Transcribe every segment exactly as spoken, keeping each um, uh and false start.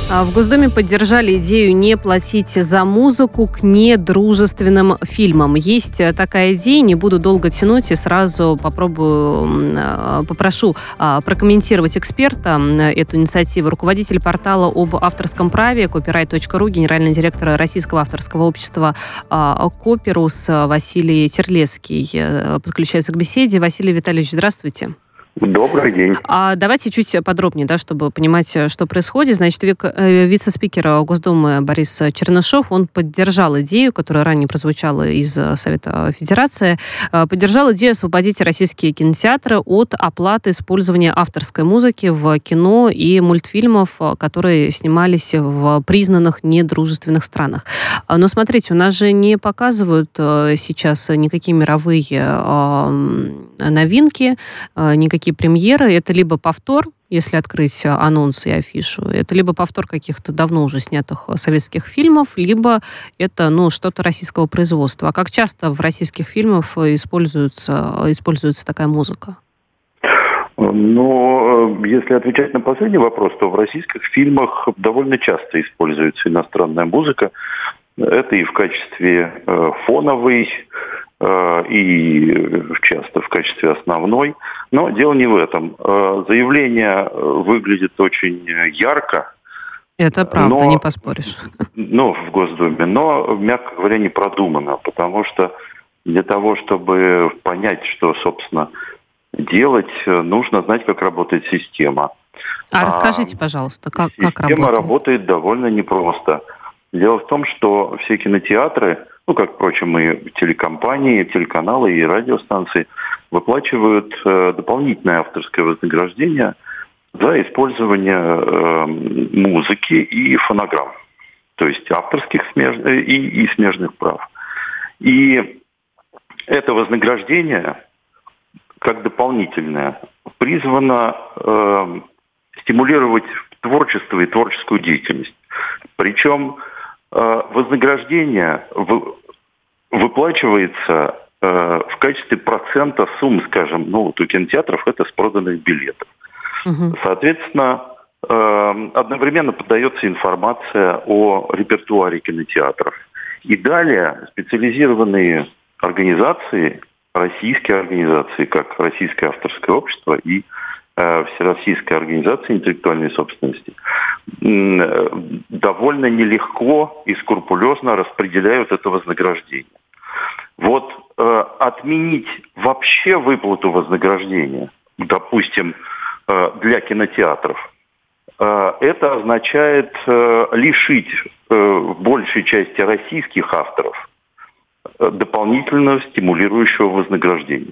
В Госдуме поддержали идею не платить за музыку к недружественным фильмам. Есть такая идея, не буду долго тянуть и сразу попробую, попрошу прокомментировать эксперта эту инициативу. Руководитель портала об авторском праве копирайт точка ру, генеральный директор Российского авторского общества «Копирус» Василий Терлецкий подключается к беседе. Василий Витальевич, здравствуйте. Добрый день. А давайте чуть подробнее, да, чтобы понимать, что происходит. Значит, вице-спикер Госдумы Борис Чернышов, он поддержал идею, которая ранее прозвучала из Совета Федерации, поддержал идею освободить российские кинотеатры от оплаты использования авторской музыки в кино и мультфильмов, которые снимались в признанных недружественных странах. Но смотрите, у нас же не показывают сейчас никакие мировые новинки, никакие премьеры. Это либо повтор, если открыть анонс и афишу, это либо повтор каких-то давно уже снятых советских фильмов, либо это, ну, что-то российского производства. А как часто в российских фильмах используется, используется такая музыка? Ну, если отвечать на последний вопрос, то в российских фильмах довольно часто используется иностранная музыка. Это и в качестве э, фоновой, и часто в качестве основной. Но дело не в этом. Заявление выглядит очень ярко. Это правда, но, не поспоришь. Ну, в Госдуме, но, мягко говоря, не продумано, потому что для того, чтобы понять, что, собственно, делать, нужно знать, как работает система. А, а расскажите, пожалуйста, как, как работает? Система работает довольно непросто. Дело в том, что все кинотеатры, ну, как, впрочем, и телекомпании, телеканалы и радиостанции, выплачивают э, дополнительное авторское вознаграждение за использование э, музыки и фонограмм, то есть авторских смеж... и, и смежных прав. И это вознаграждение, как дополнительное, призвано э, стимулировать творчество и творческую деятельность. Причем вознаграждение выплачивается в качестве процента сумм, скажем, ну вот у кинотеатров это с проданных билетов. Угу. Соответственно, одновременно подается информация о репертуаре кинотеатров. И далее специализированные организации, российские организации, как Российское авторское общество и Всероссийская организация интеллектуальной собственности, довольно нелегко и скрупулезно распределяют это вознаграждение. Вот э, отменить вообще выплату вознаграждения, допустим, э, для кинотеатров, э, это означает э, лишить э, большей части российских авторов э, дополнительного стимулирующего вознаграждения.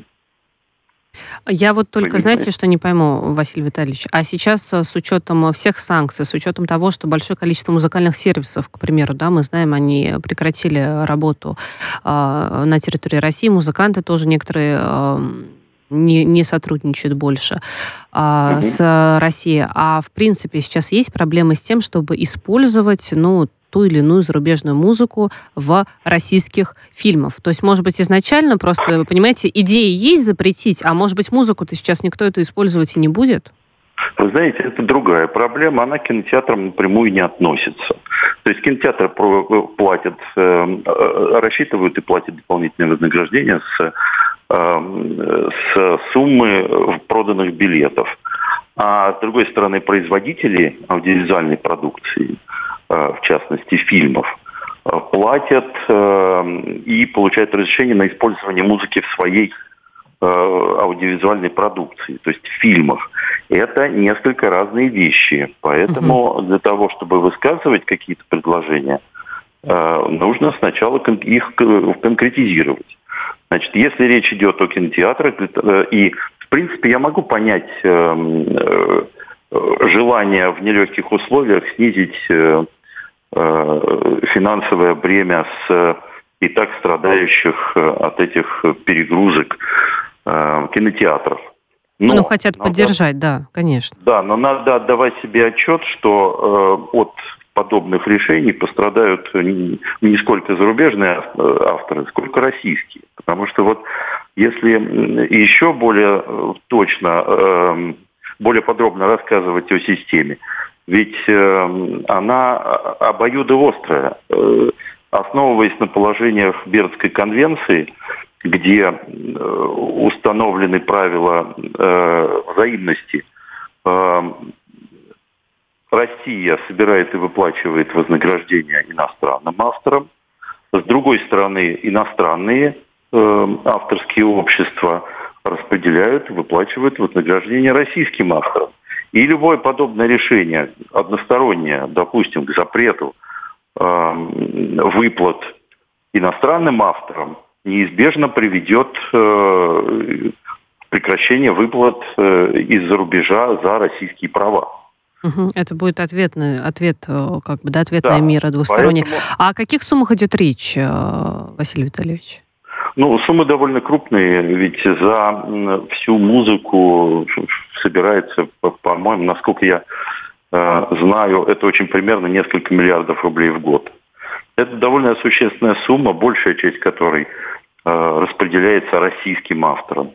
Я вот только, знаете, что не пойму, Василий Витальевич, а сейчас с учетом всех санкций, с учетом того, что большое количество музыкальных сервисов, к примеру, да, мы знаем, они прекратили работу э, на территории России, музыканты тоже некоторые э, не, не сотрудничают больше э, угу. с Россией, а в принципе сейчас есть проблемы с тем, чтобы использовать, ну, ту или иную зарубежную музыку в российских фильмах. То есть, может быть, изначально просто, вы понимаете, идея есть запретить, а может быть, музыку-то сейчас никто эту использовать и не будет? Вы знаете, это другая проблема, она к кинотеатрам напрямую не относится. То есть кинотеатры платят, рассчитывают и платят дополнительное вознаграждение с, с суммы проданных билетов. А с другой стороны, производители аудиовизуальной продукции, в частности фильмов, платят и получают разрешение на использование музыки в своей аудиовизуальной продукции, то есть в фильмах. Это несколько разные вещи. Поэтому для того, чтобы высказывать какие-то предложения, нужно сначала их конкретизировать. Значит, если речь идет о кинотеатрах, и, в принципе, я могу понять желание в нелегких условиях снизить финансовое бремя с и так страдающих от этих перегрузок кинотеатров. Но, ну, хотят надо, поддержать, да, конечно. Да, но надо отдавать себе отчет, что э, от подобных решений пострадают не, не сколько зарубежные авторы, сколько российские. Потому что вот если еще более точно, э, более подробно рассказывать о системе, ведь э, она обоюдоострая. Э, основываясь на положениях Бернской конвенции, где э, установлены правила э, взаимности, э, Россия собирает и выплачивает вознаграждение иностранным авторам. С другой стороны, иностранные э, авторские общества распределяют и выплачивают вознаграждение российским авторам. И любое подобное решение, одностороннее, допустим, к запрету э, выплат иностранным авторам, неизбежно приведет э, к прекращению выплат э, из-за рубежа за российские права. Угу. Это будет ответный, ответ, как бы, да, ответная Да, мера двусторонняя. поэтому... А о каких суммах идет речь, Василий Витальевич? Ну, суммы довольно крупные, ведь за всю музыку собирается, по-моему, насколько я э, знаю, это очень примерно несколько миллиардов рублей в год. Это довольно существенная сумма, большая часть которой э, распределяется российским авторам.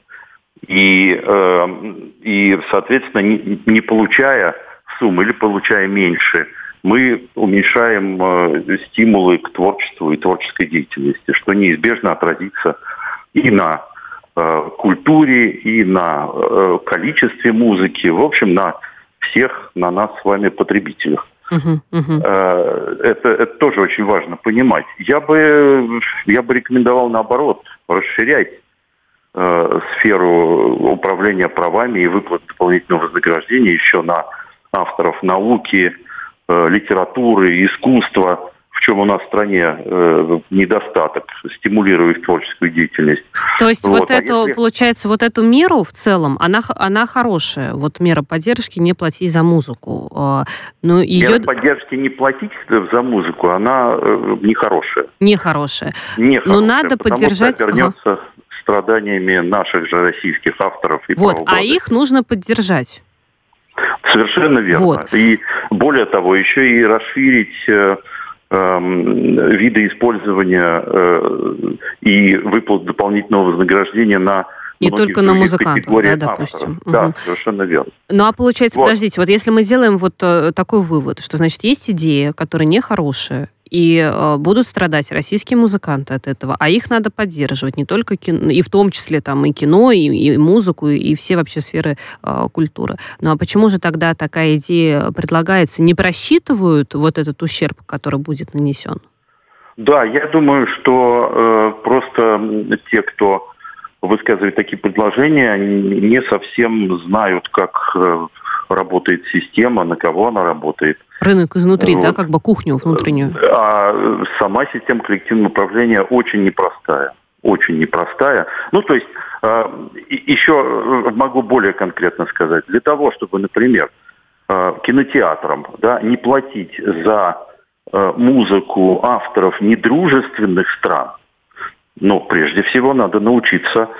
И, э, и соответственно, не, не получая суммы или получая меньше, мы уменьшаем э, стимулы к творчеству и творческой деятельности, что неизбежно отразится и на э, культуре, и на э, количестве музыки, в общем, на всех, на нас с вами потребителях. Uh-huh, uh-huh. Э, это, это тоже очень важно понимать. Я бы, я бы рекомендовал, наоборот, расширять э, сферу управления правами и выплат дополнительного вознаграждения еще на авторов науки, литературы, искусства, в чем у нас в стране э, недостаток, стимулируя их творческую деятельность. То есть вот, вот а эту, если... получается, вот эту меру в целом, она, она хорошая, вот мера поддержки не платить за музыку. Но ее... Мера поддержки не платить за музыку, она э, нехорошая. Нехорошая. Нехорошая, Но надо поддержать... Потому что обернется ага. страданиями наших же российских авторов и Вот, а их нужно поддержать. Совершенно верно. Вот. И более того, еще и расширить э, э, виды использования э, и выплат дополнительного вознаграждения на не только на музыкантов, да, допустим. Угу. Да, совершенно верно. Ну, а получается, вот. подождите, вот если мы делаем вот такой вывод, что, значит, есть идея, которая нехорошая, и э, будут страдать российские музыканты от этого, а их надо поддерживать, не только кино, и в том числе там и кино, и, и музыку, и все вообще сферы э, культуры. Ну, а почему же тогда такая идея предлагается? Не просчитывают вот этот ущерб, который будет нанесен? Да, я думаю, что э, просто те, кто высказывает такие предложения, они не совсем знают, как э, работает система, на кого она работает. Рынок изнутри, вот. Да, как бы кухню внутреннюю. А сама система коллективного управления очень непростая. Очень непростая. Ну, то есть, э, еще могу более конкретно сказать. Для того, чтобы, например, э, кинотеатрам, да, не платить за э, музыку авторов недружественных стран, ну, прежде всего, надо научиться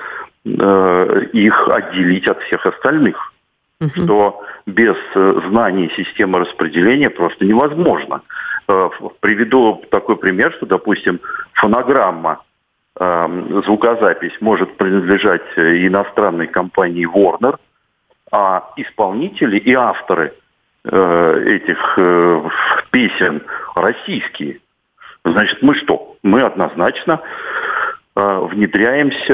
э, их отделить от всех остальных. Uh-huh. Что без э, знаний системы распределения просто невозможно. Э, приведу такой пример, что, допустим, фонограмма, э, звукозапись может принадлежать иностранной компании Warner, а исполнители и авторы э, этих э, песен российские. Значит, мы что? Мы однозначно э, внедряемся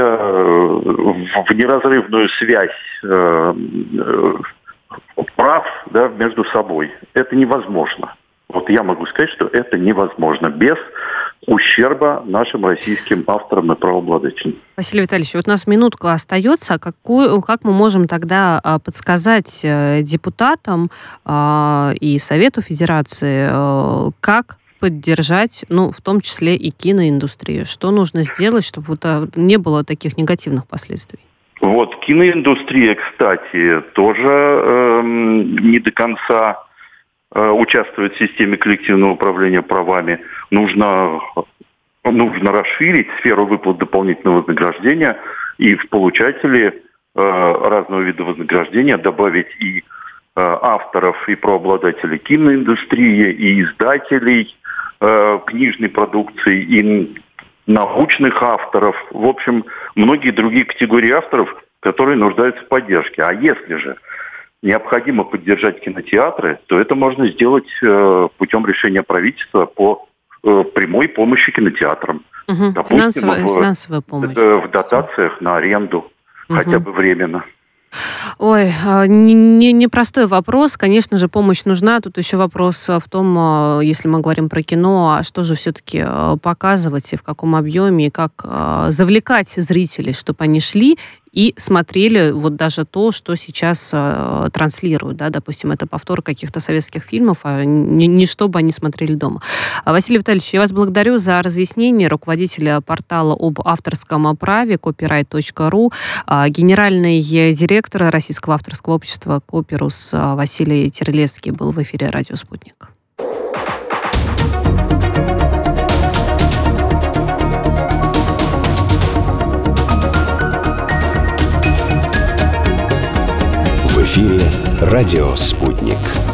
в неразрывную связь э, э, прав, да, между собой. Это невозможно. Вот я могу сказать, что это невозможно без ущерба нашим российским авторам и правообладателям. Василий Витальевич, вот у нас минутка остается. Какую, как мы можем тогда подсказать депутатам и Совету Федерации, как поддержать, ну, в том числе и киноиндустрию? Что нужно сделать, чтобы вот не было таких негативных последствий? Вот, киноиндустрия, кстати, тоже э, не до конца э, участвует в системе коллективного управления правами. Нужно, нужно расширить сферу выплат дополнительного вознаграждения и в получатели э, разного вида вознаграждения добавить и э, авторов, и правообладателей киноиндустрии, и издателей э, книжной продукции, и научных авторов, в общем, многие другие категории авторов, которые нуждаются в поддержке. А если же необходимо поддержать кинотеатры, то это можно сделать э, путем решения правительства по э, прямой помощи кинотеатрам. Угу. Допустим, Финансовая, в, финансовая помощь. Э, в дотациях на аренду, угу. хотя бы временно. Ой, не, не простой вопрос. Конечно же, помощь нужна. Тут еще вопрос в том, если мы говорим про кино, а что же все-таки показывать и в каком объеме, и как завлекать зрителей, чтобы они шли и смотрели вот даже то, что сейчас э, транслируют. Да? Допустим, это повтор каких-то советских фильмов, а не, не чтобы они смотрели дома. Василий Витальевич, я вас благодарю за разъяснение. Руководитель портала об авторском праве копирайт точка ру, генеральный директор Российского авторского общества «Копирус» Василий Терлецкий был в эфире «Радио Спутник». В эфире «Радио Спутник».